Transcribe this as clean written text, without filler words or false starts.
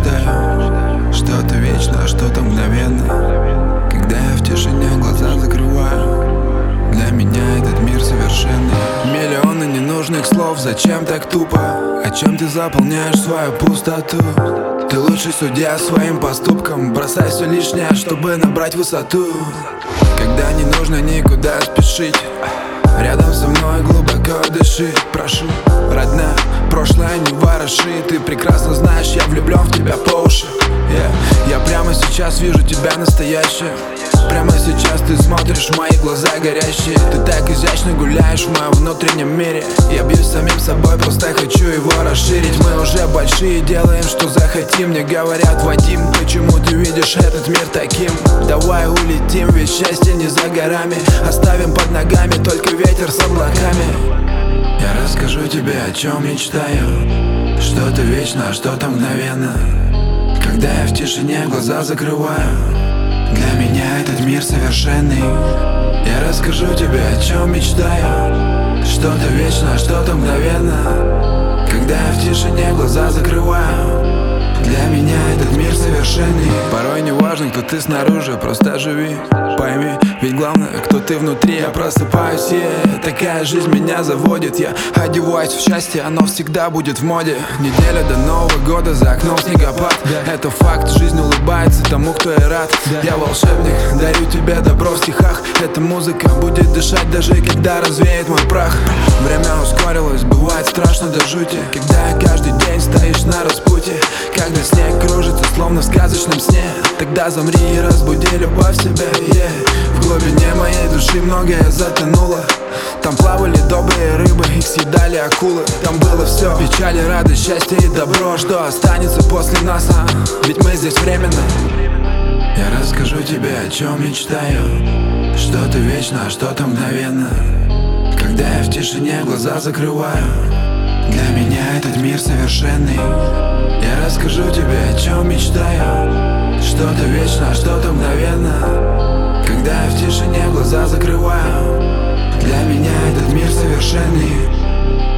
мечтаю. Что-то вечно, что-то мгновенно. Когда я в тишине глаза закрываю, для меня этот мир совершенный. Миллионы ненужных слов, зачем так тупо? О чем ты заполняешь свою пустоту? Ты лучший судья своим поступкам. Бросай все лишнее, чтобы набрать высоту. Когда не нужно никуда спешить, рядом со мной глубоко дыши. Прошу, родная, прошлое не вороши. Ты прекрасно знаешь, я влюблен в тебя по уши. Я прямо сейчас вижу тебя настоящее. Прямо сейчас ты смотришь в мои глаза горящие. Ты так изящно гуляешь в моем внутреннем мире. Я бьюсь с самим собой, просто хочу его расширить. Мы уже большие, делаем, что захотим. Мне говорят: Вадим, почему ты видишь этот мир таким? Давай улетим, ведь счастье не за горами. Оставим под ногами только ветер с облаками. Я расскажу тебе, о чем мечтаю. Что-то вечно, что-то мгновенно. Когда я в тишине глаза закрываю, для меня этот мир совершенный. Я расскажу тебе, о чем мечтаю. Что-то вечно, что-то мгновенно. Когда я в тишине глаза закрываю, для меня этот мир совершенный. Порой не важно, кто ты снаружи, просто живи, пойми. Ведь главное, кто ты внутри. Я просыпаюсь, такая жизнь меня заводит. Я одеваюсь в счастье, оно всегда будет в моде. Неделя до Нового года, за окном снегопад. Это факт, жизнь улыбается тому, кто и рад. Я волшебник, дарю тебе добро в стихах. Эта музыка будет дышать, даже когда развеет мой прах. Время ускорилось, бывает страшно до жути, когда каждый день стоишь на распутье. Когда снег кружится, словно в сказочном сне, тогда замри и разбуди любовь в себе. В глубине моей души многое затонуло. Там плавали добрые рыбы, их съедали акулы. Там было все: печали, радость, счастье и добро. Что останется после нас, ведь мы здесь временно. Я расскажу тебе, о чем мечтаю. Что-то вечно, что-то мгновенно. Когда я в тишине глаза закрываю, для меня этот мир совершенный. Я расскажу тебе, о чем мечтаю. Что-то вечно, что-то мгновенно. Когда я в тишине глаза закрываю, для меня этот мир совершенный.